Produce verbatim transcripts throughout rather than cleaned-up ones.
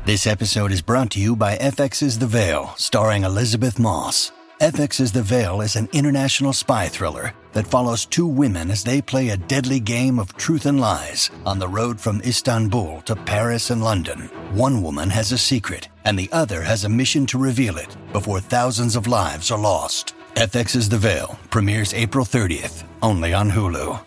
This episode is brought to you by F X's The Veil, starring Elizabeth Moss. F X's The Veil is an international spy thriller that follows two women as they play a deadly game of truth and lies on the road from Istanbul to Paris and London. One woman has a secret, and the other has a mission to reveal it before thousands of lives are lost. F X's The Veil premieres April thirtieth, only on Hulu.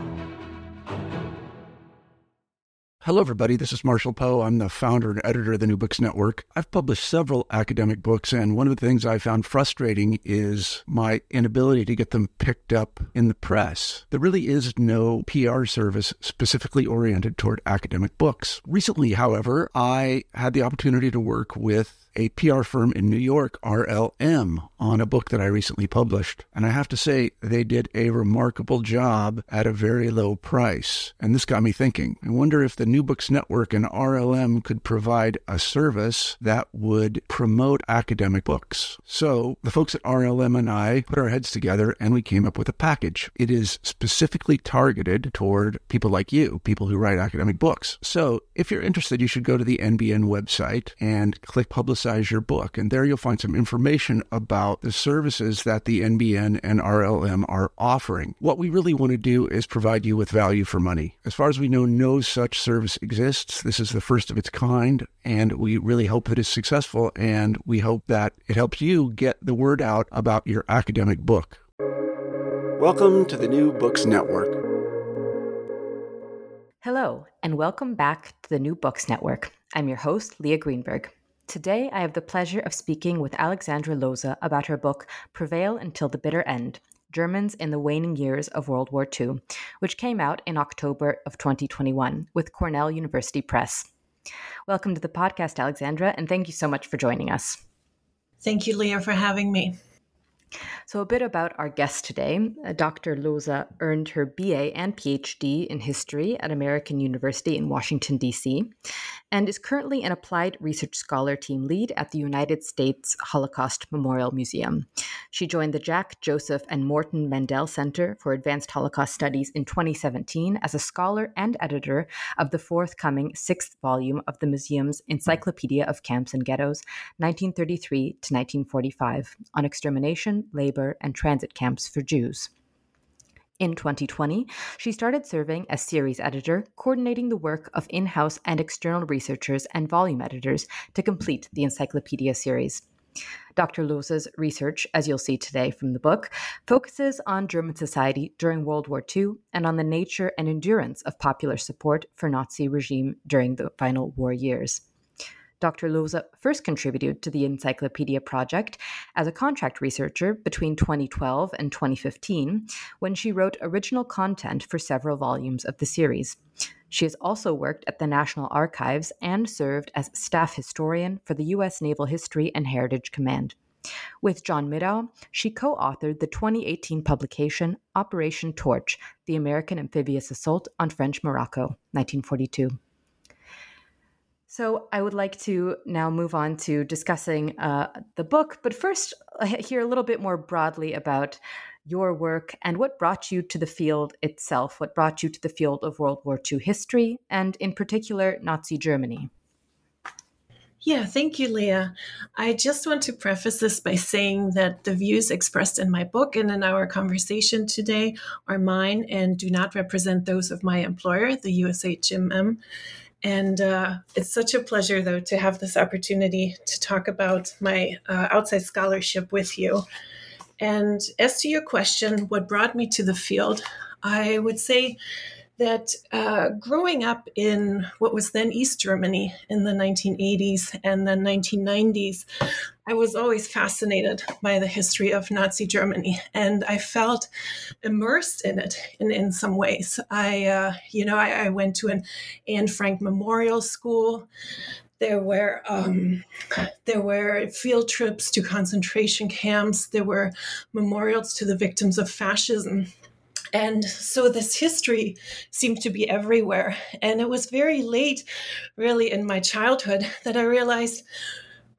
Hello, everybody. This is Marshall Poe. I'm the founder and editor of the New Books Network. I've published several academic books, and one of the things I found frustrating is my inability to get them picked up in the press. There really is no P R service specifically oriented toward academic books. Recently, however, I had the opportunity to work with a P R firm in New York, R L M, on a book that I recently published. And I have to say, they did a remarkable job at a very low price. And this got me thinking. I wonder if the New Books Network and R L M could provide a service that would promote academic books. So the folks at R L M and I put our heads together and we came up with a package. It is specifically targeted toward people like you, people who write academic books. So if you're interested, you should go to the N B N website and click Publicize your book. And there you'll find some information about the services that the N B N and R L M are offering. What we really want to do is provide you with value for money. As far as we know, no such service exists. This is the first of its kind, and we really hope it is successful, and we hope that it helps you get the word out about your academic book. Welcome to the New Books Network. Hello, and welcome back to the New Books Network. I'm your host, Leah Greenberg. Today, I have the pleasure of speaking with Alexandra Loza about her book, Prevail Until the Bitter End, Germans in the Waning Years of World War Two, which came out in October of twenty twenty-one with Cornell University Press. Welcome to the podcast, Alexandra, and thank you so much for joining us. Thank you, Leah, for having me. So a bit about our guest today. Doctor Loza earned her B A and P H D in history at American University in Washington, D C, and is currently an applied research scholar team lead at the United States Holocaust Memorial Museum. She joined the Jack Joseph and Morton Mendel Center for Advanced Holocaust Studies in twenty seventeen as a scholar and editor of the forthcoming sixth volume of the museum's Encyclopedia of Camps and Ghettos, nineteen thirty-three to nineteen forty-five, on extermination, labor, and transit camps for Jews. In twenty twenty, she started serving as series editor, coordinating the work of in-house and external researchers and volume editors to complete the encyclopedia series. Doctor Loza's research, as you'll see today from the book, focuses on German society during World War Two and on the nature and endurance of popular support for Nazi regime during the final war years. Doctor Loza first contributed to the Encyclopedia Project as a contract researcher between twenty twelve and twenty fifteen, when she wrote original content for several volumes of the series. She has also worked at the National Archives and served as staff historian for the U S Naval History and Heritage Command. With John Middaugh, she co-authored the twenty eighteen publication Operation Torch, the American Amphibious Assault on French Morocco, nineteen forty-two. So I would like to now move on to discussing uh, the book, but first uh, hear a little bit more broadly about your work and what brought you to the field itself, what brought you to the field of World War Two history, and in particular, Nazi Germany. Yeah, thank you, Leah. I just want to preface this by saying that the views expressed in my book and in our conversation today are mine and do not represent those of my employer, the U S A G M M. And uh, it's such a pleasure, though, to have this opportunity to talk about my uh, outside scholarship with you. And as to your question, what brought me to the field, I would say that uh, growing up in what was then East Germany in the nineteen eighties and then nineteen nineties, I was always fascinated by the history of Nazi Germany, and I felt immersed in it in, in some ways. I, uh, you know, I, I went to an Anne Frank Memorial School. There were um, there were field trips to concentration camps. There were memorials to the victims of fascism. And so this history seemed to be everywhere. And it was very late, really, in my childhood that I realized,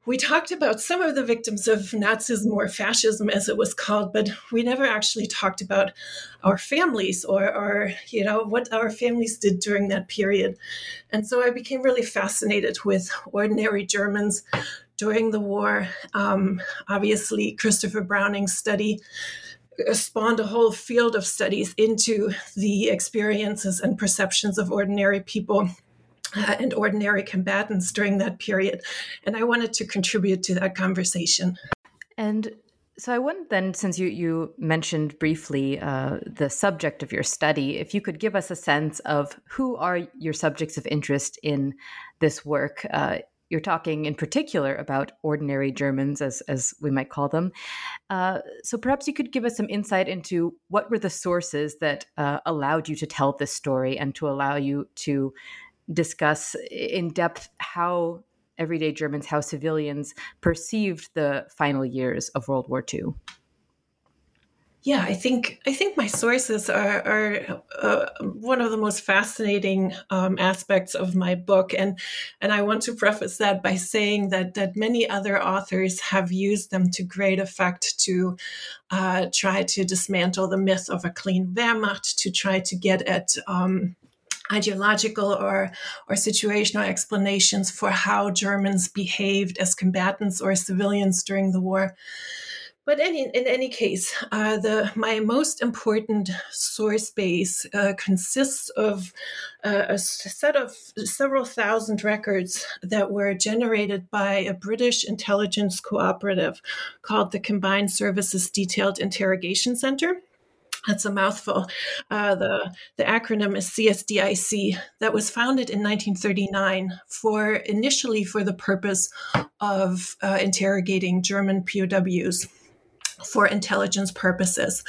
we talked about some of the victims of Nazism or fascism, as it was called, but we never actually talked about our families or, or, you know, what our families did during that period. And so I became really fascinated with ordinary Germans during the war. Um, obviously, Christopher Browning's study spawned a whole field of studies into the experiences and perceptions of ordinary people Uh, and ordinary combatants during that period. And I wanted to contribute to that conversation. And so I wonder then, since you, you mentioned briefly uh, the subject of your study, if you could give us a sense of who are your subjects of interest in this work. Uh, you're talking in particular about ordinary Germans, as, as we might call them. Uh, so perhaps you could give us some insight into what were the sources that uh, allowed you to tell this story and to allow you to discuss in depth how everyday Germans, how civilians perceived the final years of World War Two. Yeah, I think I think my sources are, are uh, one of the most fascinating um, aspects of my book, and and I want to preface that by saying that that many other authors have used them to great effect to uh, try to dismantle the myth of a clean Wehrmacht, to try to get at um, ideological or, or situational explanations for how Germans behaved as combatants or civilians during the war. But any, in any case, uh, the my most important source base uh, consists of uh, a set of several thousand records that were generated by a British intelligence cooperative called the Combined Services Detailed Interrogation Center. That's a mouthful. Uh, the, the acronym is C S D I C. That was founded in nineteen thirty-nine for initially for the purpose of uh, interrogating German P O Ws for intelligence purposes.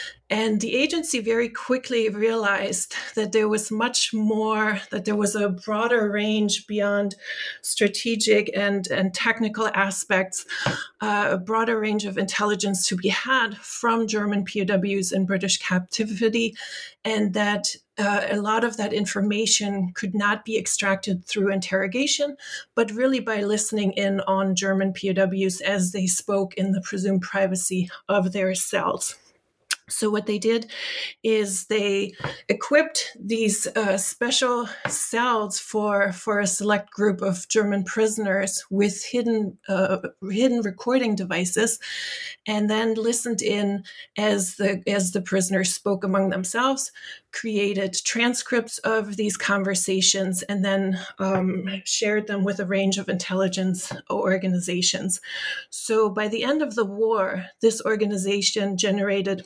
And the agency very quickly realized that there was much more, that there was a broader range beyond strategic and, and technical aspects, uh, a broader range of intelligence to be had from German P O Ws in British captivity, and that uh, a lot of that information could not be extracted through interrogation, but really by listening in on German P O Ws as they spoke in the presumed privacy of their cells. So what they did is they equipped these uh, special cells for, for a select group of German prisoners with hidden uh, hidden recording devices, and then listened in as the as the prisoners spoke among themselves, created transcripts of these conversations, and then um, shared them with a range of intelligence organizations. So by the end of the war, this organization generated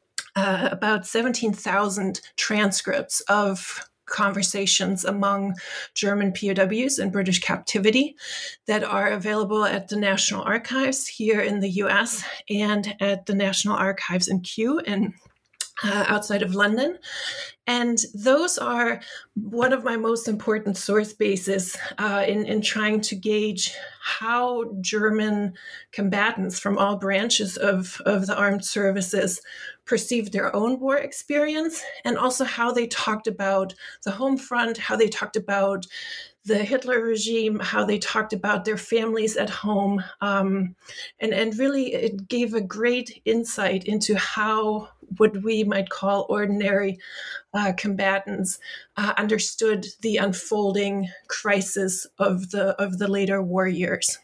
Uh, about seventeen thousand transcripts of conversations among German P O Ws in British captivity that are available at the National Archives here in the U S and at the National Archives in Kew in Uh, outside of London. And those are one of my most important source bases uh, in, in trying to gauge how German combatants from all branches of, of the armed services perceived their own war experience, and also how they talked about the home front, how they talked about the Hitler regime, how they talked about their families at home. Um, and, and really, it gave a great insight into how what we might call ordinary uh, combatants uh, understood the unfolding crisis of the of the later war years.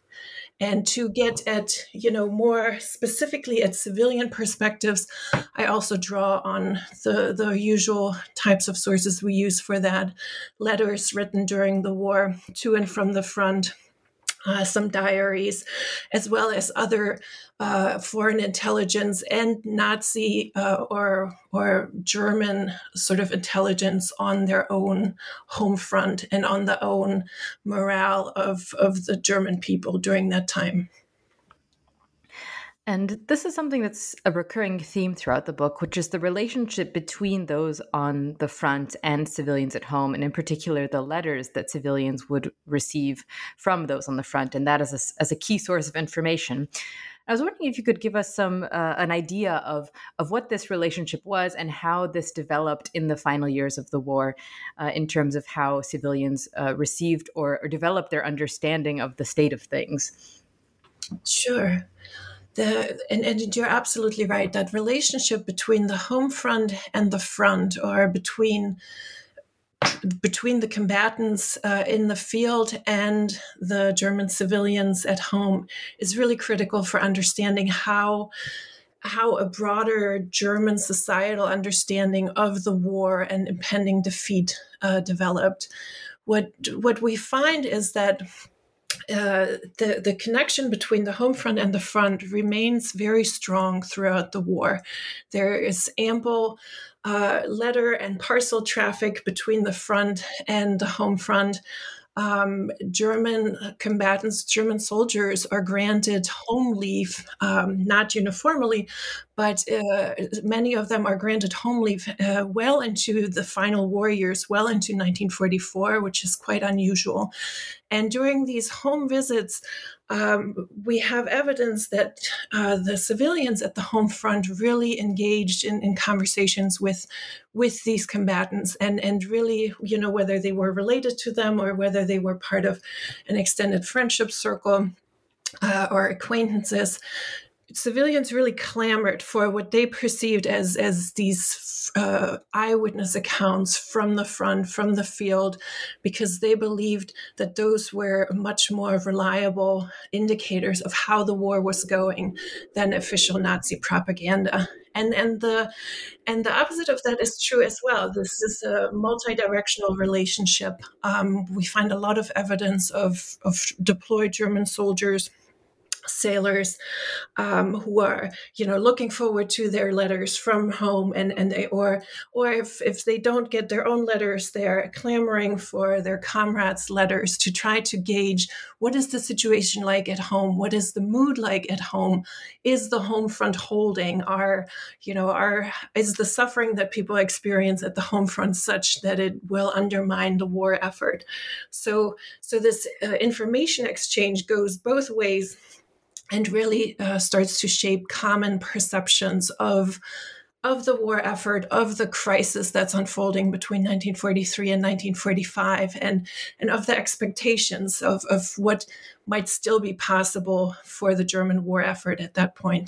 And to get at, you know, more specifically at civilian perspectives, I also draw on the, the usual types of sources we use for that. Letters written during the war to and from the front, uh, some diaries, as well as other uh, foreign intelligence and Nazi uh, or or German sort of intelligence on their own home front and on the own morale of, of the German people during that time. And this is something that's a recurring theme throughout the book, which is the relationship between those on the front and civilians at home, and in particular, the letters that civilians would receive from those on the front, and that as a, as a key source of information. I was wondering if you could give us some uh, an idea of of what this relationship was and how this developed in the final years of the war, uh, in terms of how civilians uh, received or, or developed their understanding of the state of things. Sure. The, and, and you're absolutely right. That relationship between the home front and the front, or between between the combatants uh, in the field and the German civilians at home, is really critical for understanding how how a broader German societal understanding of the war and impending defeat uh, developed. What what we find is that Uh, the, the connection between the home front and the front remains very strong throughout the war. There is ample uh, letter and parcel traffic between the front and the home front. Um, German combatants, German soldiers are granted home leave, um, not uniformly, but uh, many of them are granted home leave uh, well into the final war years, well into nineteen forty-four, which is quite unusual. And during these home visits, um, we have evidence that uh, the civilians at the home front really engaged in, in conversations with with these combatants, and, and really, you know, whether they were related to them or whether they were part of an extended friendship circle uh, or acquaintances, civilians really clamored for what they perceived as, as these uh, eyewitness accounts from the front, from the field, because they believed that those were much more reliable indicators of how the war was going than official Nazi propaganda. And and the and the opposite of that is true as well. This is a multi-directional relationship. Um, we find a lot of evidence of, of deployed German soldiers, sailors, um, who are, you know, looking forward to their letters from home, and and they, or or if if they don't get their own letters, they're clamoring for their comrades' letters to try to gauge what is the situation like at home, what is the mood like at home, is the home front holding, are you know are is the suffering that people experience at the home front such that it will undermine the war effort. So so this uh, information exchange goes both ways, and really uh, starts to shape common perceptions of, of the war effort, of the crisis that's unfolding between nineteen forty-three and nineteen forty-five, and, and of the expectations of, of what might still be possible for the German war effort at that point.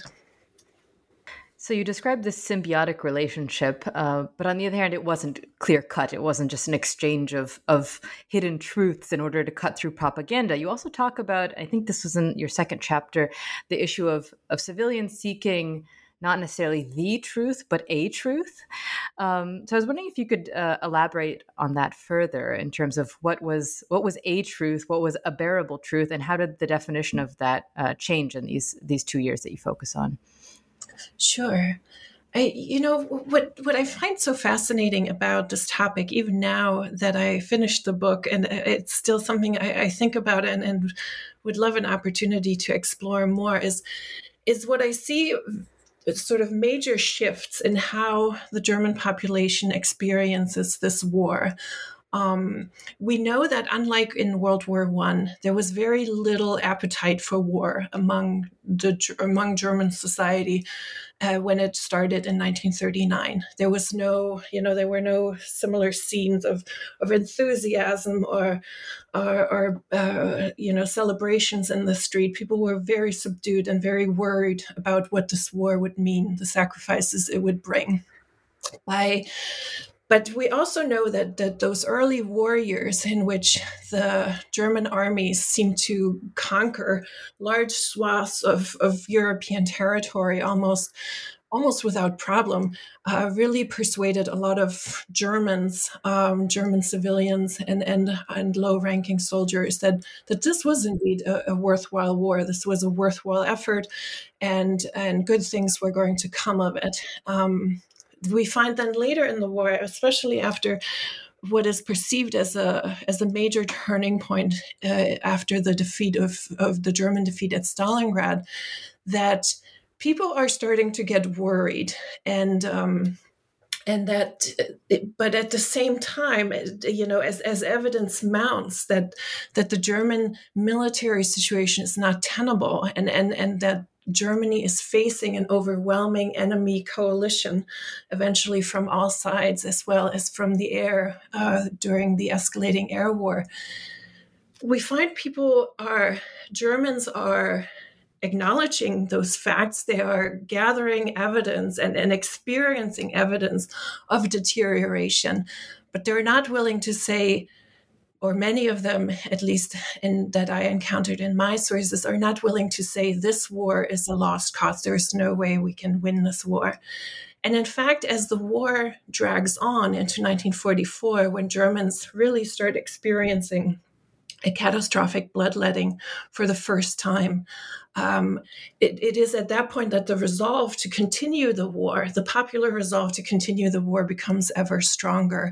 So you described this symbiotic relationship, uh, but on the other hand, it wasn't clear-cut. It wasn't just an exchange of of hidden truths in order to cut through propaganda. You also talk about, I think this was in your second chapter, the issue of of civilians seeking not necessarily the truth, but a truth. Um, so I was wondering if you could uh, elaborate on that further in terms of what was what was a truth, what was a bearable truth, and how did the definition of that uh, change in these these two years that you focus on? Sure. I, you know, what, what I find so fascinating about this topic, even now that I finished the book, and it's still something I, I think about and, and would love an opportunity to explore more, is, is what I see sort of major shifts in how the German population experiences this war. Um, we know that unlike in World War One, there was very little appetite for war among the among German society uh, when it started in nineteen thirty-nine. There was no, you know, there were no similar scenes of of enthusiasm or or, or uh, you know, celebrations in the street. People were very subdued and very worried about what this war would mean, the sacrifices it would bring. By But we also know that, that those early war years in which the German armies seemed to conquer large swaths of, of European territory almost, almost without problem, uh, really persuaded a lot of Germans, um, German civilians and, and, and low-ranking soldiers that, that this was indeed a, a worthwhile war. This was a worthwhile effort, and, and good things were going to come of it. Um, We find then later in the war, especially after what is perceived as a as a major turning point uh, after the defeat of, of the German defeat at Stalingrad, that people are starting to get worried, and um, and that, but at the same time, you know, as, as evidence mounts that that the German military situation is not tenable, and and and that Germany is facing an overwhelming enemy coalition, eventually from all sides, as well as from the air uh, during the escalating air war. We find people are, Germans are acknowledging those facts. They are gathering evidence and, and experiencing evidence of deterioration, but they're not willing to say, or many of them, at least in that I encountered in my sources, are not willing to say this war is a lost cause. There's no way we can win this war. And in fact, as the war drags on into nineteen forty-four, when Germans really start experiencing a catastrophic bloodletting for the first time, Um, it, it is at that point that the resolve to continue the war, the popular resolve to continue the war, becomes ever stronger.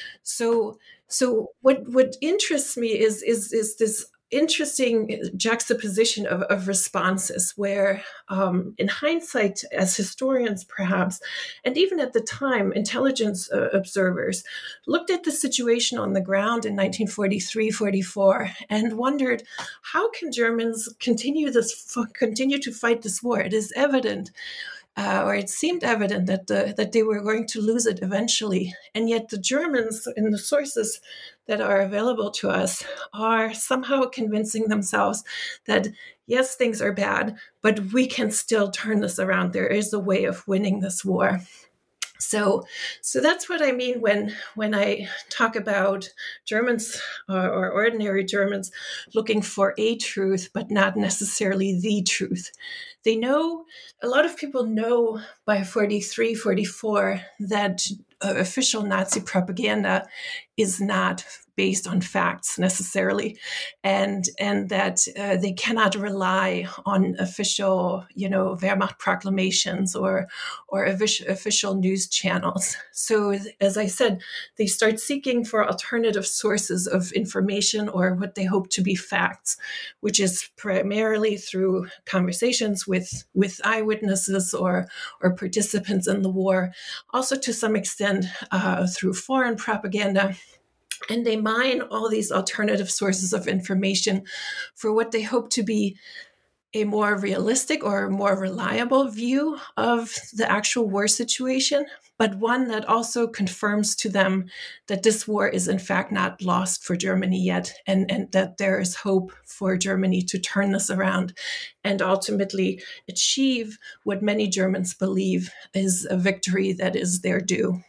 So, so what what interests me is is is this interesting juxtaposition of, of responses, where, um, in hindsight, as historians perhaps, and even at the time, intelligence uh, observers looked at the situation on the ground in nineteen forty-three forty-four and wondered, how can Germans continue this, continue to fight this war? It is evident, uh, or it seemed evident, that the, that they were going to lose it eventually, and yet the Germans, in the sources that are available to us, are somehow convincing themselves that, yes, things are bad, but we can still turn this around. There is a way of winning this war. So, so that's what I mean when when I talk about Germans, uh, or ordinary Germans, looking for a truth, but not necessarily the truth. They know, a lot of people know by forty-three, forty-four that uh, official Nazi propaganda is not based on facts necessarily, and and that uh, they cannot rely on official, you know, Wehrmacht proclamations or or official news channels. So, as I said, they start seeking for alternative sources of information, or what they hope to be facts, which is primarily through conversations with with eyewitnesses or or participants in the war, also to some extent uh, through foreign propaganda. And they mine all these alternative sources of information for what they hope to be a more realistic or more reliable view of the actual war situation, but one that also confirms to them that this war is in fact not lost for Germany yet, and, and that there is hope for Germany to turn this around and ultimately achieve what many Germans believe is a victory that is their due.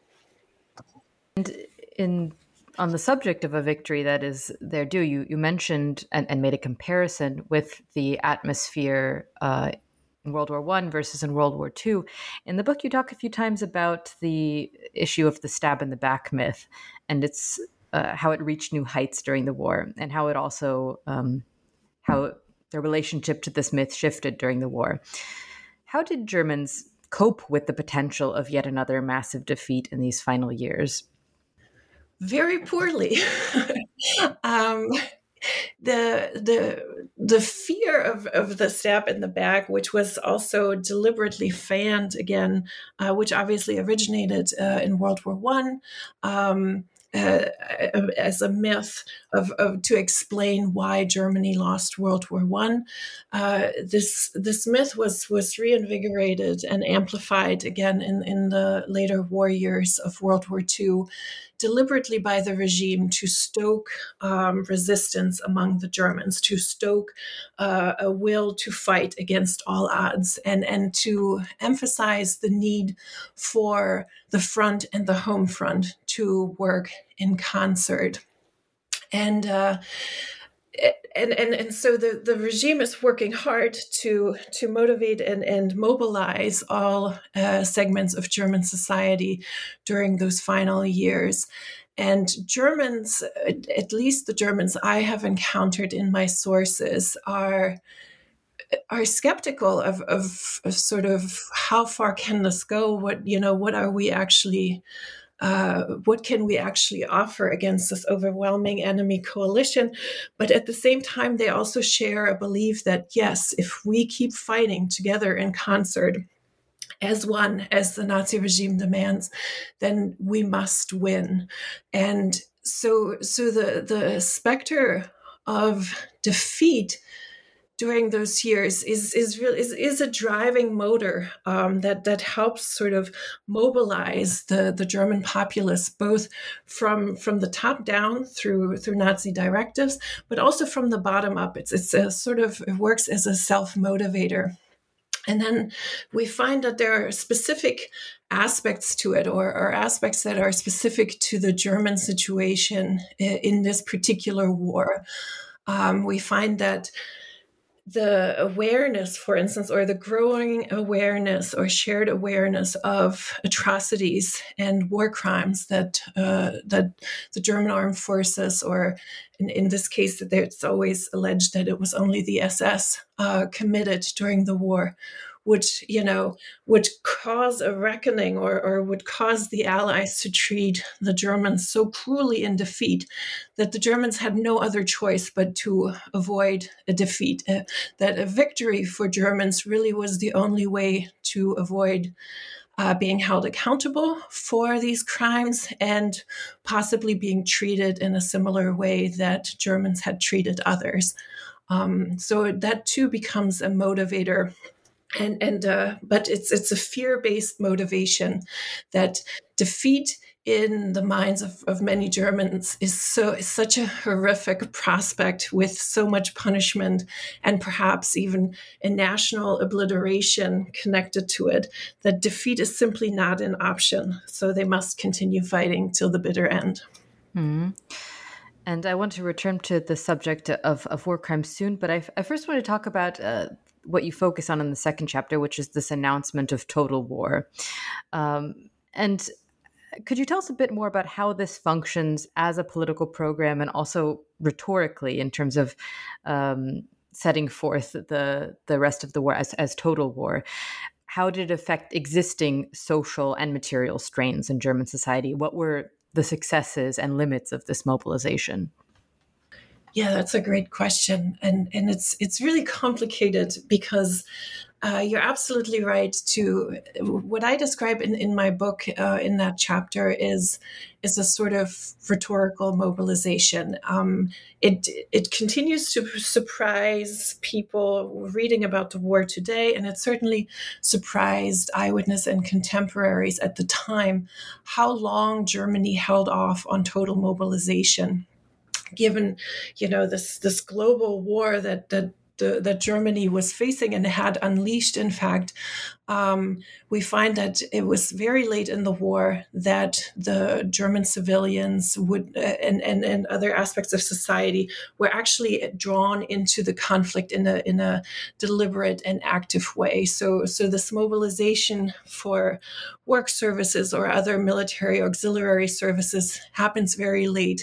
And in on the subject of a victory that is their due, you, you mentioned and, and made a comparison with the atmosphere uh, in World War One versus in World War Two. In the book, you talk a few times about the issue of the stab in the back myth, and it's uh, how it reached new heights during the war, and how it also um, how their relationship to this myth shifted during the war. How did Germans cope with the potential of yet another massive defeat in these final years? Very poorly. um, the the the fear of, of the stab in the back, which was also deliberately fanned again, uh, which obviously originated uh, in World War One, um, uh, as a myth of, of to explain why Germany lost World War One. Uh, this this myth was was reinvigorated and amplified again in, in the later war years of World War Two, deliberately by the regime to stoke um, resistance among the Germans, to stoke uh, a will to fight against all odds, and, and to emphasize the need for the front and the home front to work in concert. And uh, And, and and so the, the regime is working hard to to motivate and, and mobilize all uh, segments of German society during those final years. And Germans, at least the Germans I have encountered in my sources, are are skeptical of, of, of sort of how far can this go? What, you know, what are we actually uh, what can we actually offer against this overwhelming enemy coalition? But at the same time, they also share a belief that, yes, if we keep fighting together in concert, as one, as the Nazi regime demands, then we must win. And so, so the, the specter of defeat during those years is is real is, is a driving motor um, that that helps sort of mobilize the, the German populace, both from from the top down through through Nazi directives, but also from the bottom up. It's it's a sort of it works as a self-motivator. And then we find that there are specific aspects to it, or, or aspects that are specific to the German situation in, in this particular war. Um, we find that the awareness, for instance, or the growing awareness or shared awareness of atrocities and war crimes that uh, that the German armed forces, or in, in this case, it's always alleged that it was only the S S uh, committed during the war, would, you know, would cause a reckoning, or, or would cause the Allies to treat the Germans so cruelly in defeat that the Germans had no other choice but to avoid a defeat. Uh, that a victory for Germans really was the only way to avoid uh, being held accountable for these crimes, and possibly being treated in a similar way that Germans had treated others. Um, so that too becomes a motivator. And and uh, but it's it's a fear-based motivation that defeat in the minds of, of many Germans is so is such a horrific prospect, with so much punishment and perhaps even a national obliteration connected to it, that defeat is simply not an option. So they must continue fighting till the bitter end. Mm-hmm. And I want to return to the subject of, of war crimes soon, but I, I first want to talk about uh, what you focus on in the second chapter, which is this announcement of total war. Um, and could you tell us a bit more about how this functions as a political program, and also rhetorically in terms of um, setting forth the the rest of the war as, as total war? How did it affect existing social and material strains in German society? What were the successes and limits of this mobilization? Yeah, that's a great question. And and it's it's really complicated, because uh, you're absolutely right. To what I describe in, in my book, uh, in that chapter, is is a sort of rhetorical mobilization. Um, it it continues to surprise people reading about the war today, and it certainly surprised eyewitness and contemporaries at the time how long Germany held off on total mobilization, given, you know, this this global war that that the, that Germany was facing and had unleashed. In fact, um, we find that it was very late in the war that the German civilians would uh, and, and and other aspects of society were actually drawn into the conflict in a in a deliberate and active way. So so this mobilization for work services or other military auxiliary services happens very late.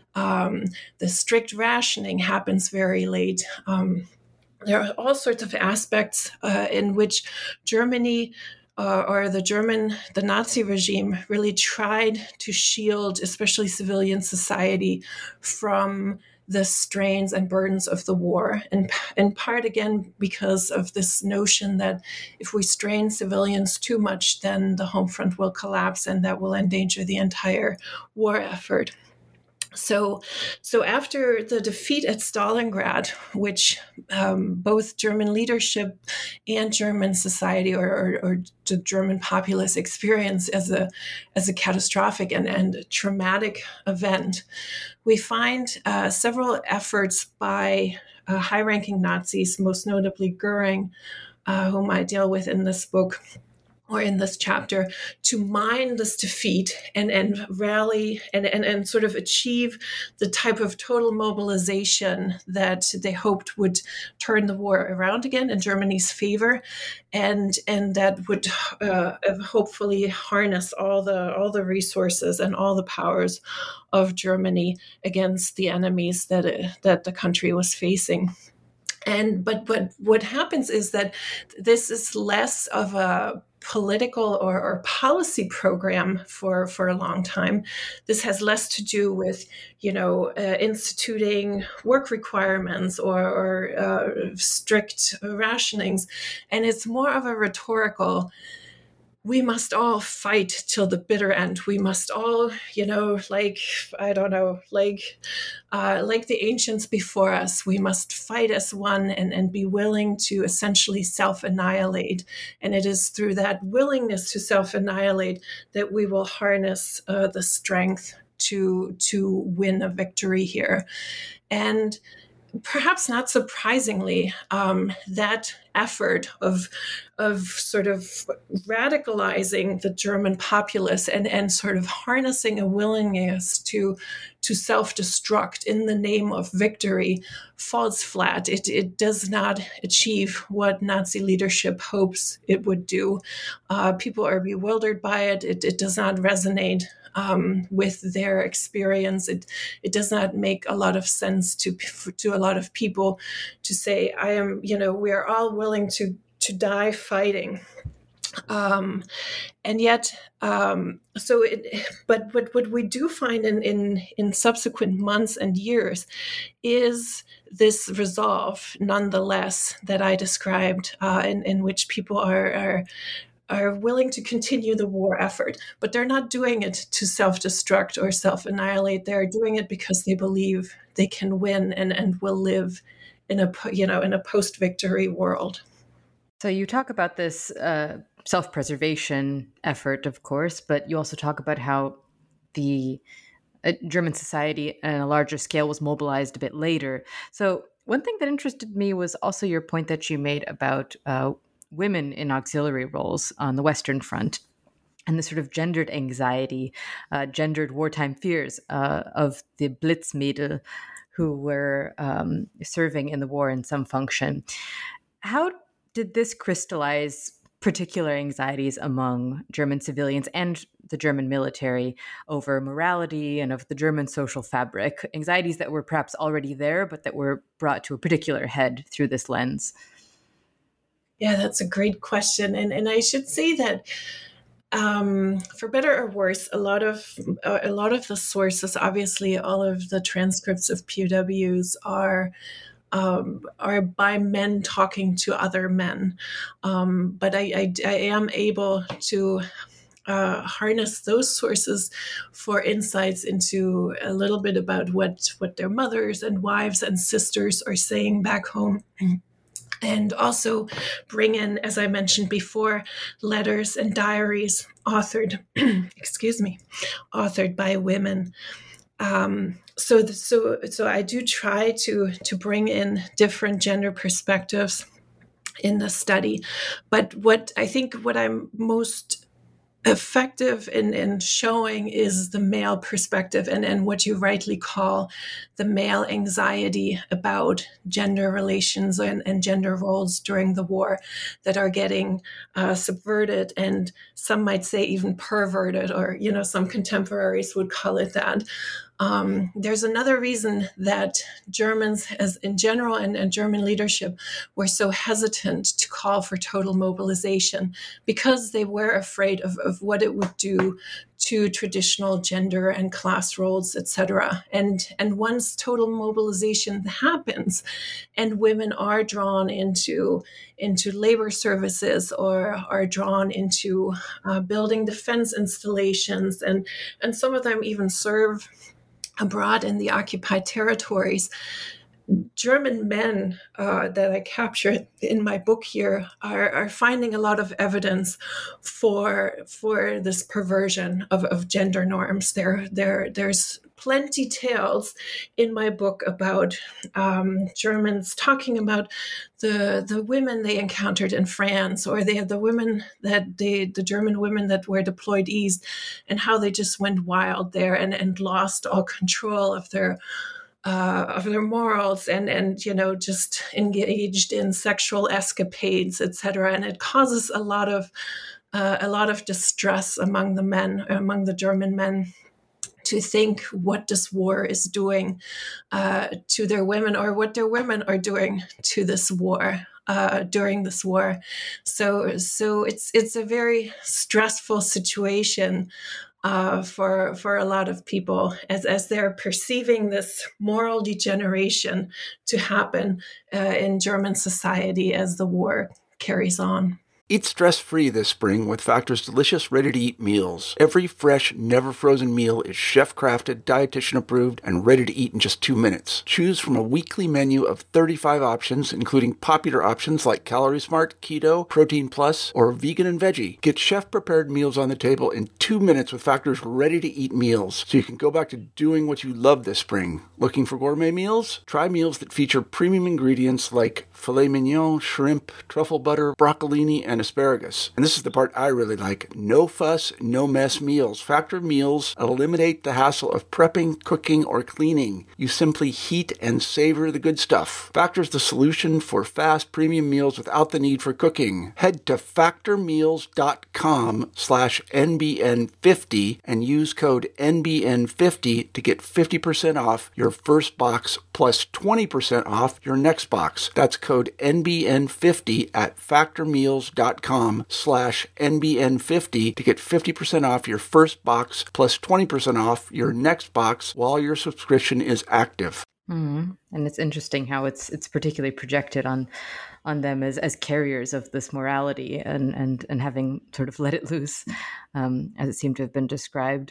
Um, the strict rationing happens very late. Um, there are all sorts of aspects uh, in which Germany uh, or the German, the Nazi regime really tried to shield, especially civilian society, from the strains and burdens of the war. And in part, again, because of this notion that if we strain civilians too much, then the home front will collapse, and that will endanger the entire war effort. So, so after the defeat at Stalingrad, which um, both German leadership and German society, or, or, or the German populace, experience as a as a catastrophic and, and traumatic event, we find uh, several efforts by uh, high-ranking Nazis, most notably Goering, uh, whom I deal with in this book, or in this chapter, to mine this defeat and, and rally and, and, and sort of achieve the type of total mobilization that they hoped would turn the war around again in Germany's favor, and and that would uh, hopefully harness all the all the resources and all the powers of Germany against the enemies that it, that the country was facing. And but but what happens is that this is less of a political or, or policy program for, for a long time. This has less to do with, you know, uh, instituting work requirements or, or uh, strict rationings. And it's more of a rhetorical, we must all fight till the bitter end. We must all, you know, like, I don't know, like uh, like the ancients before us, we must fight as one and, and be willing to essentially self-annihilate. And it is through that willingness to self-annihilate that we will harness uh, the strength to, to win a victory here. And perhaps not surprisingly, um, that effort of of sort of radicalizing the German populace and, and sort of harnessing a willingness to to self-destruct in the name of victory falls flat. It it does not achieve what Nazi leadership hopes it would do. Uh, people are bewildered by it. It, it does not resonate Um, with their experience. It it does not make a lot of sense to to a lot of people to say, I am, you know, we are all willing to to die fighting. Um, and yet, um, so it, but what, what we do find in, in, in subsequent months and years is this resolve, nonetheless, that I described, uh, in, in which people are, are are willing to continue the war effort, but they're not doing it to self-destruct or self-annihilate. They're doing it because they believe they can win and, and will live in a, you know, in a post-victory world. So you talk about this uh, self-preservation effort, of course, but you also talk about how the uh, German society on a larger scale was mobilized a bit later. So one thing that interested me was also your point that you made about uh, women in auxiliary roles on the Western Front and the sort of gendered anxiety, uh, gendered wartime fears uh, of the Blitzmädel who were um, serving in the war in some function. How did this crystallize particular anxieties among German civilians and the German military over morality and of the German social fabric, anxieties that were perhaps already there, but that were brought to a particular head through this lens? Yeah, that's a great question. And and I should say that um, for better or worse, a lot of uh, a lot of the sources, obviously all of the transcripts of P O Ws are um, are by men talking to other men. Um, but I, I, I am able to uh, harness those sources for insights into a little bit about what, what their mothers and wives and sisters are saying back home. And also bring in, as I mentioned before, letters and diaries authored, excuse me, authored by women. Um, so, the, so, so I do try to to bring in different gender perspectives in the study. But what I think what I'm most effective in, in showing is the male perspective and, and what you rightly call the male anxiety about gender relations and, and gender roles during the war that are getting uh, subverted and some might say even perverted, or, you know, some contemporaries would call it that. Um, there's another reason that Germans, as in general, and, and German leadership were so hesitant to call for total mobilization, because they were afraid of, of what it would do to traditional gender and class roles, et cetera. And, and once total mobilization happens and women are drawn into, into labor services or are drawn into uh, building defense installations, and, and some of them even serve abroad in the occupied territories, German men uh, that I captured in my book here are, are finding a lot of evidence for for this perversion of, of gender norms. There, there, there's plenty tales in my book about um, Germans talking about the the women they encountered in France, or they the women that they the German women that were deployed east, and how they just went wild there and, and lost all control of their Uh, of their morals and, and, you know, just engaged in sexual escapades, et cetera. And it causes a lot of uh, a lot of distress among the men, among the German men, to think what this war is doing uh, to their women, or what their women are doing to this war. uh, during this war. So, so it's it's a very stressful situation uh, for for a lot of people as as they're perceiving this moral degeneration to happen uh, in German society as the war carries on. Eat stress-free this spring with Factor's delicious, ready-to-eat meals. Every fresh, never-frozen meal is chef-crafted, dietitian-approved, and ready to eat in just two minutes. Choose from a weekly menu of thirty-five options, including popular options like Calorie Smart, Keto, Protein Plus, or Vegan and Veggie. Get chef-prepared meals on the table in two minutes with Factor's ready-to-eat meals, so you can go back to doing what you love this spring. Looking for gourmet meals? Try meals that feature premium ingredients like filet mignon, shrimp, truffle butter, broccolini, and asparagus. And this is the part I really like. No fuss, no mess meals. Factor meals eliminate the hassle of prepping, cooking, or cleaning. You simply heat and savor the good stuff. Factor's the solution for fast premium meals without the need for cooking. Head to factormeals.com slash NBN50 and use code N B N fifty to get fifty percent off your first box plus twenty percent off your next box. That's code N B N fifty at factormeals.com slash NBN50 to get fifty percent off your first box plus twenty percent off your next box while your subscription is active. Mm-hmm. And it's interesting how it's it's particularly projected on on them as, as carriers of this morality and, and, and having sort of let it loose, um, as it seemed to have been described.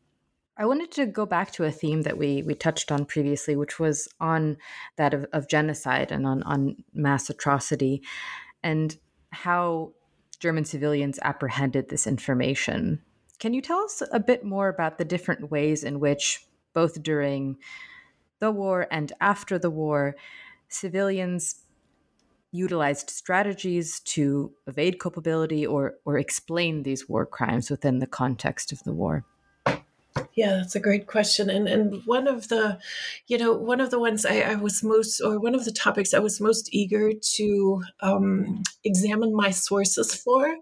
I wanted to go back to a theme that we we touched on previously, which was on that of, of genocide and on, on mass atrocity, and how German civilians apprehended this information. Can you tell us a bit more about the different ways in which, both during the war and after the war, civilians utilized strategies to evade culpability or or explain these war crimes within the context of the war? Yeah, that's a great question. And and one of the, you know, one of the ones I, I was most, or one of the topics I was most eager to um, examine my sources for,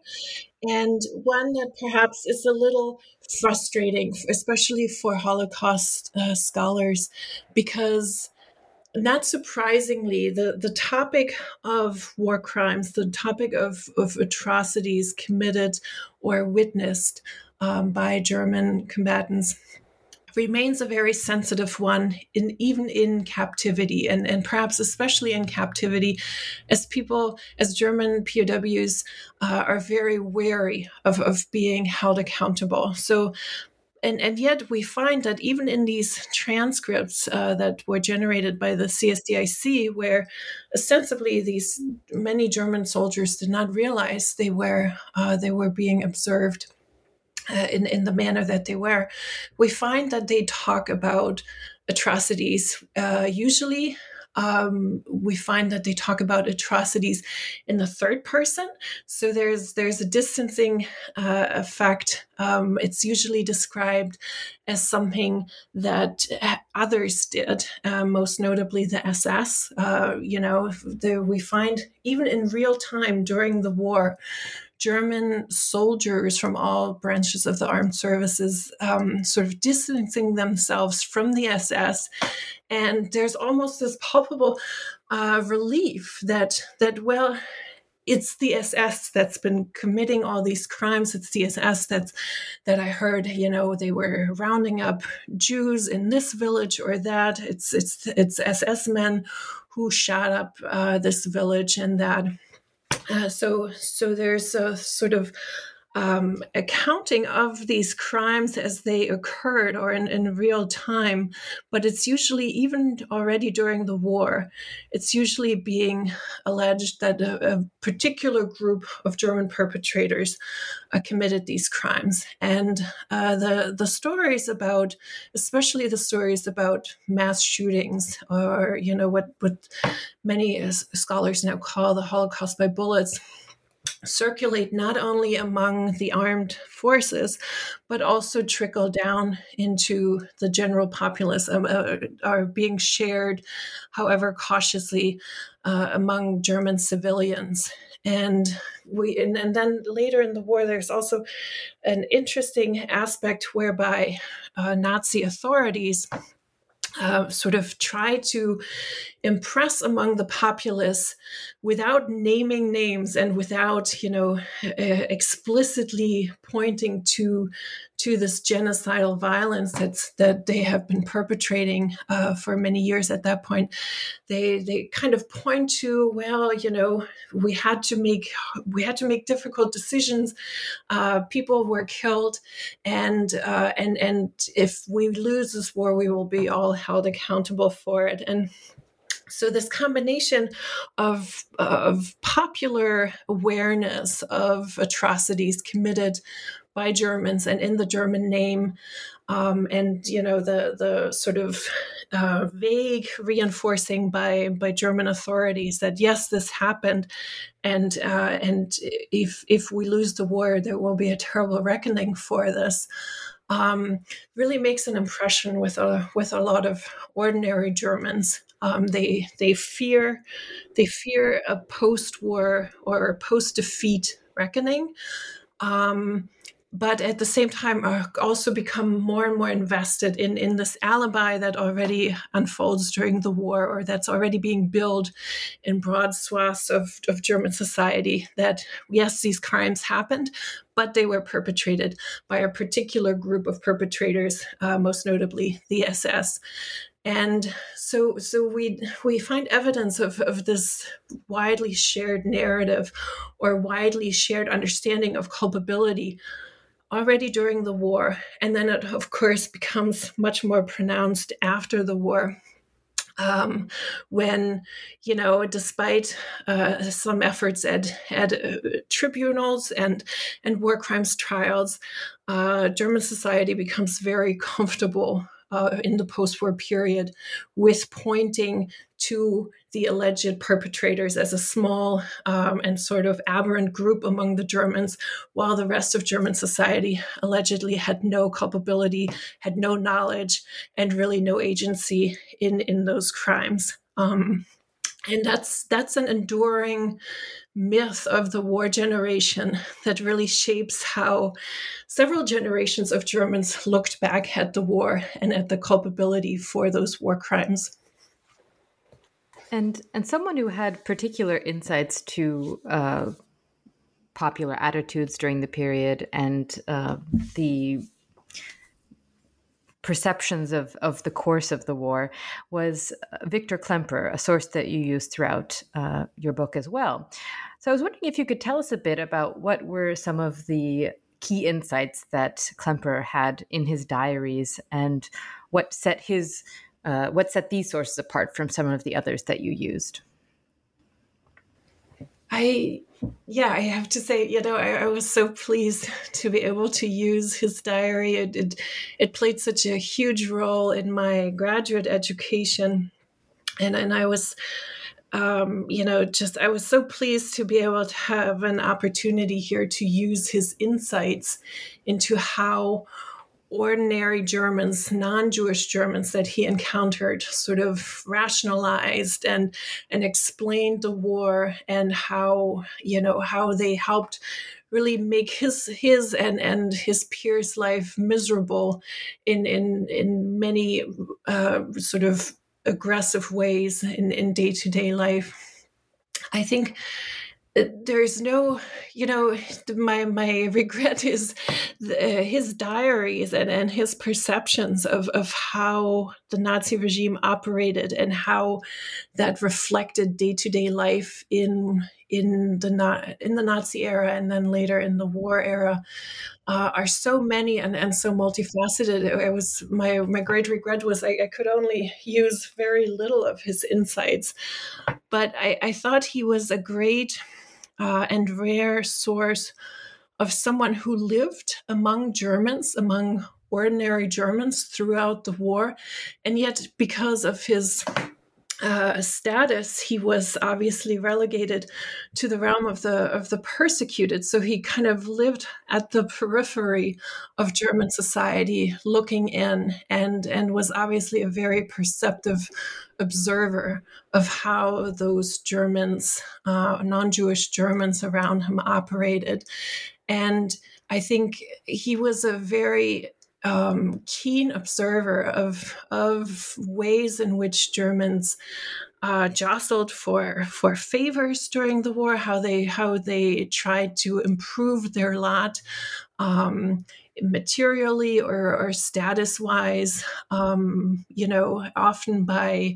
and one that perhaps is a little frustrating, especially for Holocaust uh, scholars, because not surprisingly, the, the topic of war crimes, the topic of, of atrocities committed or witnessed um, by German combatants remains a very sensitive one, in even in captivity, and, and perhaps especially in captivity, as people, as German P O Ws uh, are very wary of, of being held accountable. So And, and yet we find that even in these transcripts uh, that were generated by the C S D I C, where ostensibly these many German soldiers did not realize they were uh, they were being observed uh, in, in the manner that they were, we find that they talk about atrocities. Uh, usually Um, we find that they talk about atrocities in the third person. So there's there's a distancing uh, effect. Um, it's usually described as something that others did, uh, most notably the S S. Uh, you know, the, we find even in real time during the war, German soldiers from all branches of the armed services um, sort of distancing themselves from the S S. And there's almost this palpable uh, relief that, that, well, it's the S S that's been committing all these crimes. It's the S S that's, that I heard, you know, they were rounding up Jews in this village or that. It's, it's, it's S S men who shot up uh, this village and that. Uh, so, so there's a sort of um, accounting of these crimes as they occurred or in, in real time, but it's usually, even already during the war, it's usually being alleged that a, a particular group of German perpetrators uh, committed these crimes. And uh, the, the stories about, especially the stories about mass shootings, or, you know, what, what many uh, scholars now call the Holocaust by bullets, circulate not only among the armed forces, but also trickle down into the general populace, um, uh, are being shared, however cautiously, uh, among German civilians. And we, and, and then later in the war, there's also an interesting aspect whereby uh, Nazi authorities uh, sort of try to impress among the populace without naming names and without, you know, uh, explicitly pointing to to this genocidal violence that's that they have been perpetrating uh, for many years at that point. They they kind of point to, well, you know, we had to make we had to make difficult decisions. Uh, people were killed, and uh, and and if we lose this war, we will be all held accountable for it. And so this combination of, of popular awareness of atrocities committed by Germans and in the German name, um, and you know the the sort of uh, vague reinforcing by by German authorities that yes, this happened, and uh, and if if we lose the war, there will be a terrible reckoning for this. Um, really makes an impression with a with a lot of ordinary Germans. Um, they they fear they fear a post-war or post-defeat reckoning, um, but at the same time are also become more and more invested in in this alibi that already unfolds during the war, or that's already being built in broad swaths of, of German society. That yes, these crimes happened, but they were perpetrated by a particular group of perpetrators, uh, most notably the S S. And so, so we we find evidence of, of this widely shared narrative or widely shared understanding of culpability already during the war. And then it, of course, becomes much more pronounced after the war. Um, when, you know, despite uh, some efforts at, at uh, tribunals and, and war crimes trials, uh, German society becomes very comfortable Uh, in the post-war period with pointing to the alleged perpetrators as a small um, and sort of aberrant group among the Germans, while the rest of German society allegedly had no culpability, had no knowledge, and really no agency in, in those crimes. Um, and that's that's an enduring myth of the war generation that really shapes how several generations of Germans looked back at the war and at the culpability for those war crimes. And and someone who had particular insights to uh, popular attitudes during the period and uh, the perceptions of, of the course of the war was Victor Klemperer, a source that you use throughout uh, your book as well. So I was wondering if you could tell us a bit about what were some of the key insights that Klemperer had in his diaries and what set his uh, what set these sources apart from some of the others that you used. I, yeah, I have to say, you know, I, I was so pleased to be able to use his diary. It, it, it played such a huge role in my graduate education. And, and I was, um, you know, just, I was so pleased to be able to have an opportunity here to use his insights into how ordinary Germans, non-Jewish Germans that he encountered sort of rationalized and and explained the war and how, you know, how they helped really make his his and, and his peers' life miserable in in in many uh, sort of aggressive ways in, in day-to-day life. I think there's no, you know, my my regret is the, his diaries and, and his perceptions of, of how the Nazi regime operated and how that reflected day-to-day life in in the in the Nazi era and then later in the war era uh, are so many and, and so multifaceted. It, it was my my great regret was I, I could only use very little of his insights, but I, I thought he was a great Uh, and rare source of someone who lived among Germans, among ordinary Germans throughout the war. And yet, because of his uh, status, he was obviously relegated to the realm of the of the persecuted. So he kind of lived at the periphery of German society, looking in, and, and was obviously a very perceptive observer of how those Germans, uh, non-Jewish Germans around him operated. And I think he was a very um, keen observer of of ways in which Germans uh, jostled for for favors during the war, how they how they tried to improve their lot um, materially or, or status wise. Um, you know, often by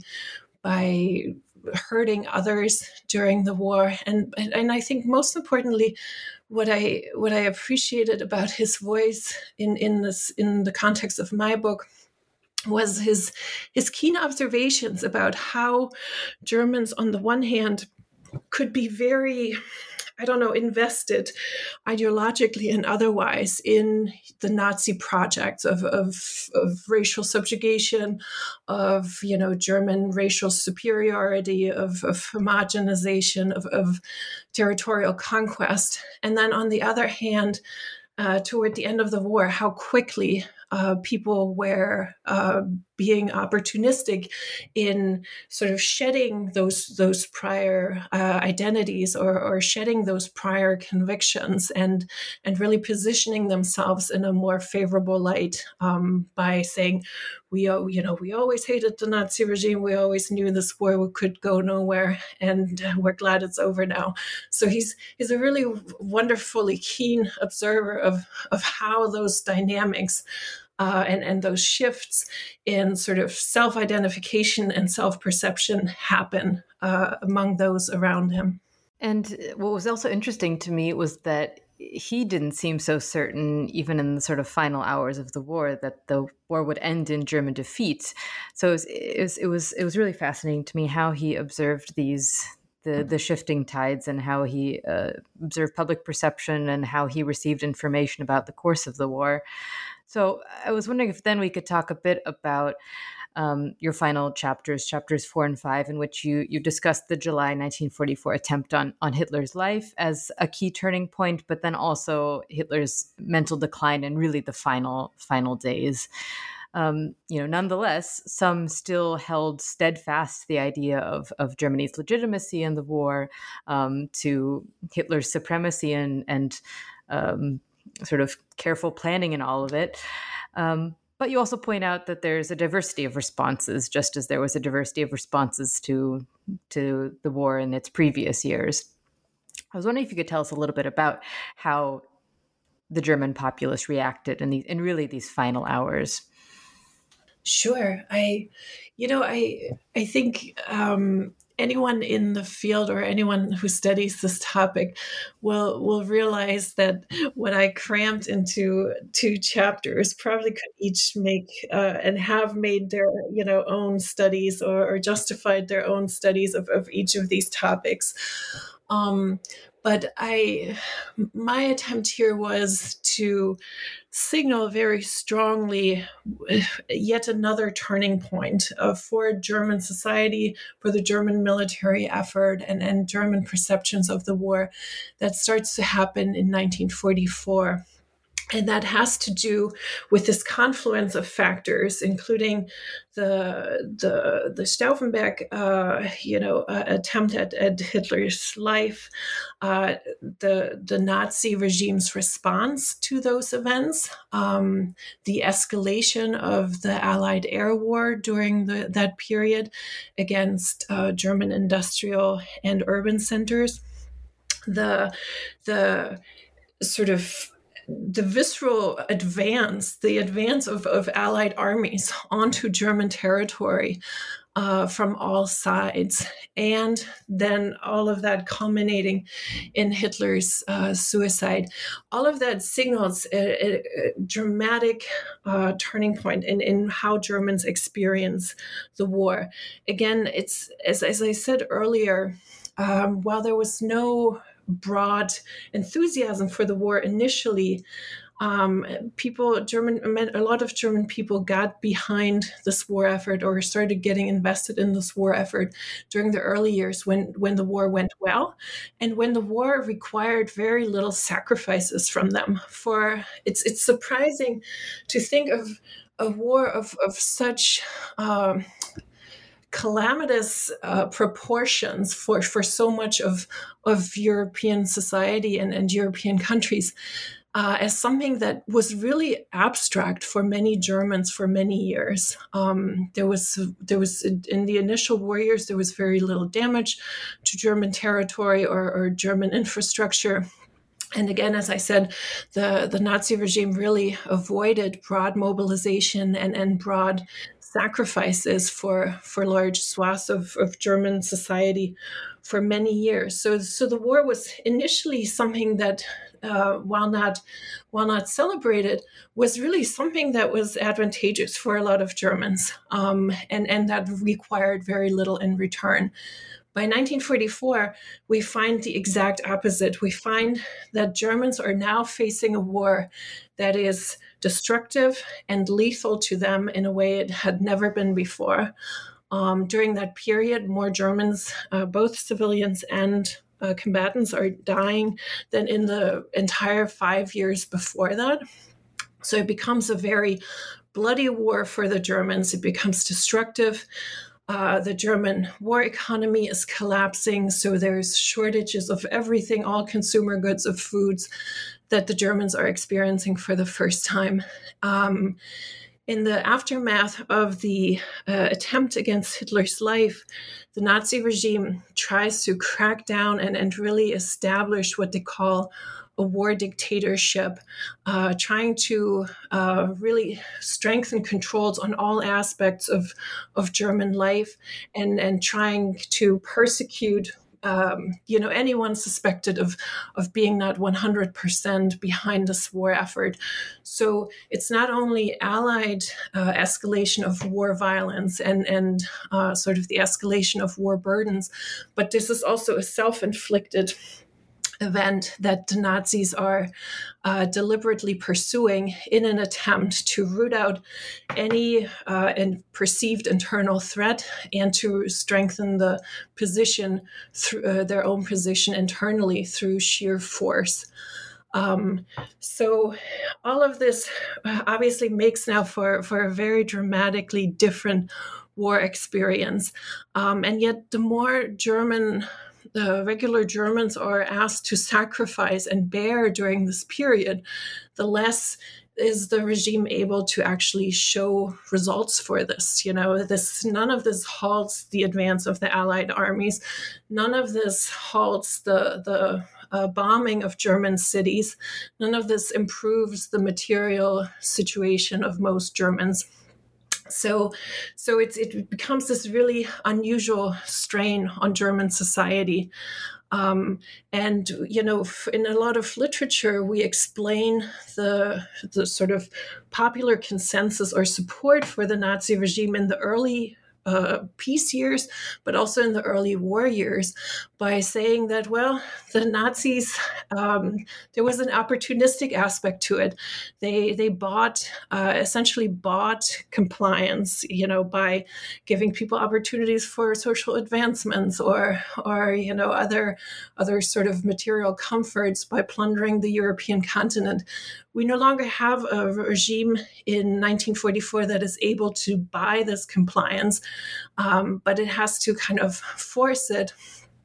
by hurting others during the war, and and I think most importantly, what I what I appreciated about his voice in in this in the context of my book was his his keen observations about how Germans, on the one hand, could be very, I don't know, invested ideologically and otherwise in the Nazi projects of, of, of racial subjugation, of, you know, German racial superiority, of, of homogenization, of, of territorial conquest. And then on the other hand, uh, toward the end of the war, how quickly uh, people were uh, being opportunistic in sort of shedding those those prior uh, identities or, or shedding those prior convictions and and really positioning themselves in a more favorable light um, by saying, we you know we always hated the Nazi regime, we always knew this war could go nowhere, and we're glad it's over now. So he's he's a really wonderfully keen observer of of how those dynamics Uh, and, and those shifts in sort of self-identification and self-perception happen uh, among those around him. And what was also interesting to me was that he didn't seem so certain, even in the sort of final hours of the war, that the war would end in German defeat. So it was it was it was, it was really fascinating to me how he observed these the the shifting tides and how he uh, observed public perception and how he received information about the course of the war. So I was wondering if then we could talk a bit about um, your final chapters, chapters four and five, in which you you discussed the July nineteen forty-four attempt on, on Hitler's life as a key turning point, but then also Hitler's mental decline and really the final final days. Um, you know, nonetheless, some still held steadfast to the idea of, of Germany's legitimacy in the war, um, to Hitler's supremacy and and um, sort of careful planning in all of it. Um, but you also point out that there's a diversity of responses, just as there was a diversity of responses to to the war in its previous years. I was wondering if you could tell us a little bit about how the German populace reacted in these, in really these final hours. Sure. I, you know, I, I think um, anyone in the field or anyone who studies this topic will will realize that what I crammed into two chapters probably could each make uh, and have made their, you know, own studies or, or justified their own studies of, of each of these topics. Um, but I, my attempt here was to signal very strongly yet another turning point uh, for German society, for the German military effort and, and German perceptions of the war that starts to happen in nineteen forty-four. And that has to do with this confluence of factors, including the the the Stauffenberg, uh, you know, uh, attempt at, at Hitler's life, uh, the the Nazi regime's response to those events, um, the escalation of the Allied air war during the, that period against uh, German industrial and urban centers, the the sort of the visceral advance, the advance of, of Allied armies onto German territory uh, from all sides, and then all of that culminating in Hitler's uh, suicide. All of that signals a, a, a dramatic uh, turning point in, in how Germans experience the war. Again, it's as, as I said earlier, um, while there was no broad enthusiasm for the war initially, um, people, German, a lot of German people got behind this war effort or started getting invested in this war effort during the early years when, when the war went well and when the war required very little sacrifices from them. For it's it's surprising to think of a war of of such Um, calamitous uh, proportions for, for so much of, of European society and, and European countries. uh, as something that was really abstract for many Germans for many years. Um, there was there was in the initial war years there was very little damage to German territory or, or German infrastructure. And again, as I said, the, the Nazi regime really avoided broad mobilization and, and broad sacrifices for, for large swaths of, of German society for many years. So, so the war was initially something that, uh, while not while not celebrated, was really something that was advantageous for a lot of Germans, um, and, and that required very little in return. By nineteen forty-four, we find the exact opposite. We find that Germans are now facing a war that is destructive and lethal to them in a way it had never been before. Um, during that period, more Germans, uh, both civilians and uh, combatants, are dying than in the entire five years before that. So it becomes a very bloody war for the Germans. It becomes destructive. Uh, the German war economy is collapsing, so there's shortages of everything, all consumer goods, of foods that the Germans are experiencing for the first time. Um, in the aftermath of the uh, attempt against Hitler's life, the Nazi regime tries to crack down and, and really establish what they call a war dictatorship, uh, trying to uh, really strengthen controls on all aspects of, of German life, and, and trying to persecute um, you know, anyone suspected of, of being not one hundred percent behind this war effort. So it's not only Allied uh, escalation of war violence and, and uh, sort of the escalation of war burdens, but this is also a self-inflicted event that the Nazis are uh, deliberately pursuing in an attempt to root out any uh, and perceived internal threat and to strengthen the position, through uh, their own position internally through sheer force. Um, so all of this obviously makes now for, for a very dramatically different war experience. Um, and yet the more German the regular Germans are asked to sacrifice and bear during this period, the less is the regime able to actually show results for this. You know, this none of this halts the advance of the Allied armies. None of this halts the the uh, bombing of German cities. None of this improves the material situation of most Germans. So, so it's, it becomes this really unusual strain on German society. Um, and, you know, in a lot of literature, we explain the, the sort of popular consensus or support for the Nazi regime in the early Uh, peace years, but also in the early war years, by saying that, well, the Nazis, um, there was an opportunistic aspect to it. They they bought, uh, essentially bought compliance, you know, by giving people opportunities for social advancements or, or you know, other other sort of material comforts by plundering the European continent. We no longer have a regime in nineteen forty-four that is able to buy this compliance, um, but it has to kind of force it,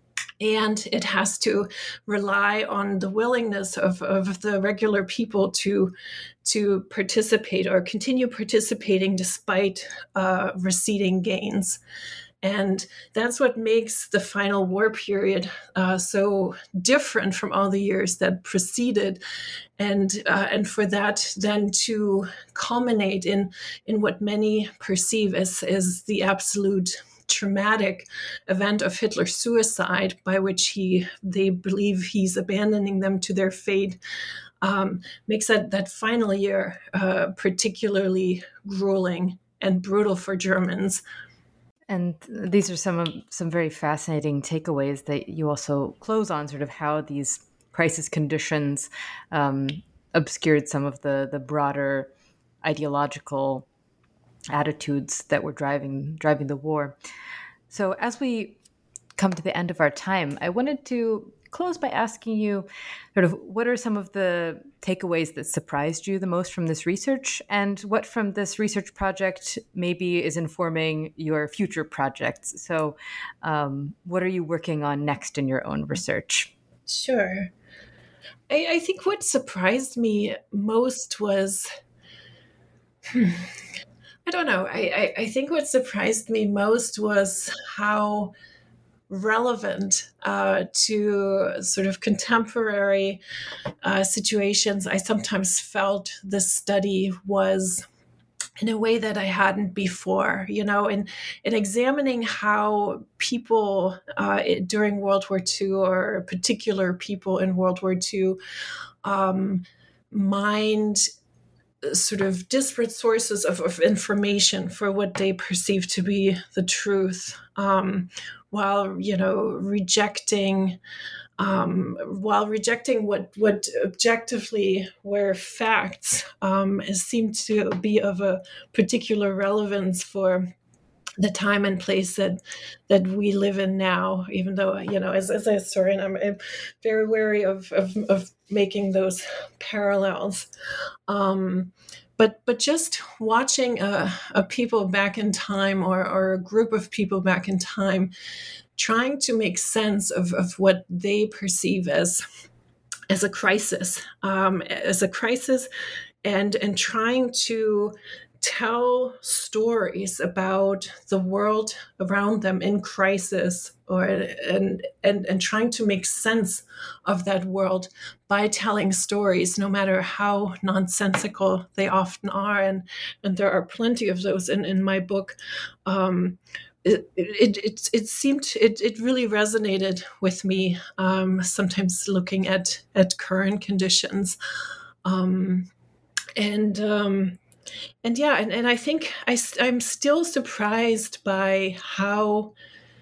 and it has to rely on the willingness of, of the regular people to, to participate or continue participating despite uh, receding gains. And that's what makes the final war period uh, so different from all the years that preceded. And uh, and for that then to culminate in, in what many perceive as, as the absolute traumatic event of Hitler's suicide, by which he they believe he's abandoning them to their fate, um, makes that, that final year uh, particularly grueling and brutal for Germans. And these are some of, some very fascinating takeaways that you also close on, sort of how these crisis conditions um, obscured some of the, the broader ideological attitudes that were driving driving the war. So as we come to the end of our time, I wanted to close by asking you sort of what are some of the takeaways that surprised you the most from this research, and what from this research project maybe is informing your future projects. So um, what are you working on next in your own research? Sure. I, I think what surprised me most was, hmm, I don't know. I, I, I think what surprised me most was how relevant uh, to sort of contemporary uh, situations I sometimes felt this study was, in a way that I hadn't before, you know, in, in examining how people uh, during World War Two, or particular people in World War Two, um, mined sort of disparate sources of, of information for what they perceive to be the truth, um, while, you know, rejecting um, while rejecting what what objectively were facts, um, seemed to be of a particular relevance for the time and place that that we live in now. Even though, you know, as, as a historian, I'm, I'm very wary of, of of making those parallels. Um, but but just watching a, a people back in time, or, or a group of people back in time, trying to make sense of, of what they perceive as as a crisis, um, as a crisis, and and trying to tell stories about the world around them in crisis, or and and and trying to make sense of that world by telling stories, no matter how nonsensical they often are, and and there are plenty of those in in my book. Um, It, it it it seemed it it really resonated with me. Um, sometimes looking at at current conditions, um, and um, and yeah, and, and I think I I'm still surprised by how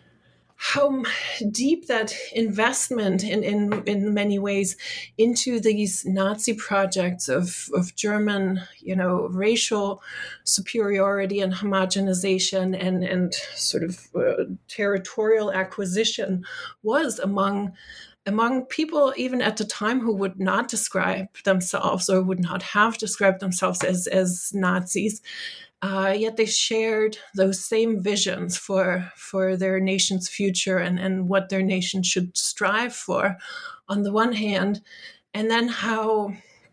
how deep that investment in, in, in many ways into these Nazi projects of, of German, you know, racial superiority and homogenization, and, and sort of uh, territorial acquisition was among among people even at the time who would not describe themselves, or would not have described themselves as, as Nazis. Uh, yet they shared those same visions for for their nation's future, and, and what their nation should strive for, on the one hand, and then how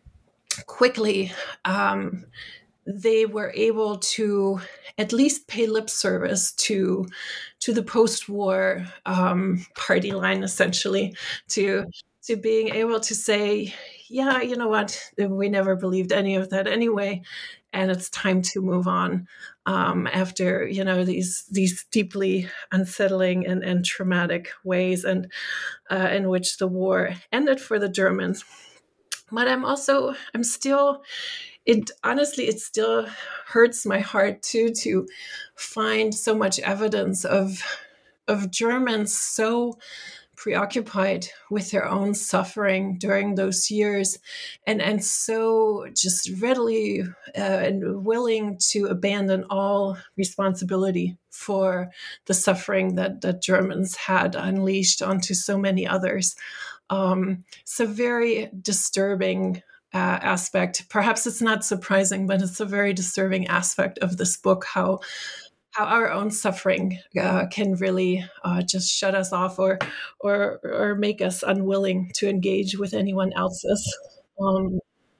quickly um, they were able to at least pay lip service to to the post-war um, party line, essentially, to to being able to say, yeah, you know what, we never believed any of that anyway, and it's time to move on, um, after, you know, these these deeply unsettling and, and traumatic ways, and uh, in which the war ended for the Germans. But I'm also, I'm still, it honestly, it still hurts my heart too, to find so much evidence of of Germans so preoccupied with their own suffering during those years, and and so just readily uh, and willing to abandon all responsibility for the suffering that that Germans had unleashed onto so many others. Um, so very disturbing uh, aspect. Perhaps it's not surprising, but it's a very disturbing aspect of this book, how how our own suffering uh, can really uh, just shut us off, or or or make us unwilling to engage with anyone else's. Um,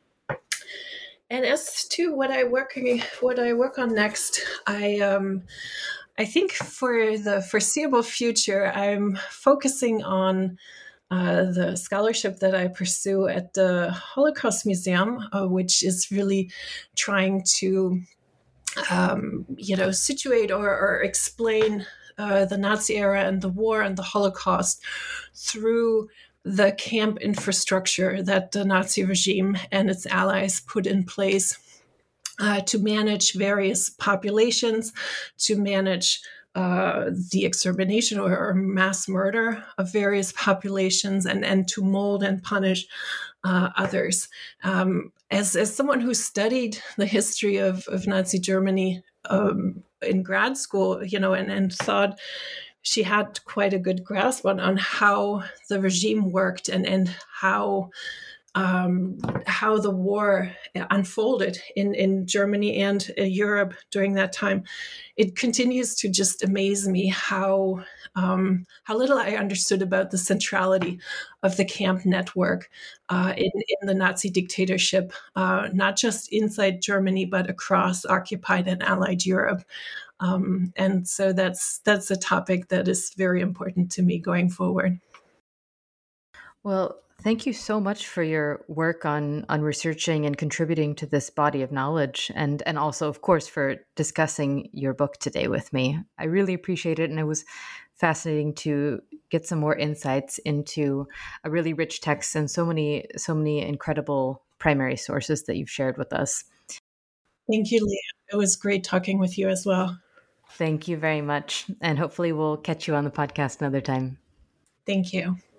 and as to what I working what I work on next, I um, I think for the foreseeable future, I'm focusing on Uh, the scholarship that I pursue at the Holocaust Museum, uh, which is really trying to, um, you know, situate or, or explain uh, the Nazi era and the war and the Holocaust through the camp infrastructure that the Nazi regime and its allies put in place uh, to manage various populations, to manage Uh, the extermination or, or mass murder of various populations, and, and to mold and punish uh, others. Um, as, as someone who studied the history of, of Nazi Germany um, in grad school, you know, and, and thought she had quite a good grasp on, on how the regime worked, and, and how Um, how the war unfolded in, in Germany and uh, Europe during that time. It continues to just amaze me how um, how little I understood about the centrality of the camp network uh, in, in the Nazi dictatorship, uh, not just inside Germany, but across occupied and allied Europe. Um, and so that's that's a topic that is very important to me going forward. Well, thank you so much for your work on on researching and contributing to this body of knowledge, and and also, of course, for discussing your book today with me. I really appreciate it, and it was fascinating to get some more insights into a really rich text and so many so many incredible primary sources that you've shared with us. Thank you, Leah. It was great talking with you as well. Thank you very much, and hopefully we'll catch you on the podcast another time. Thank you.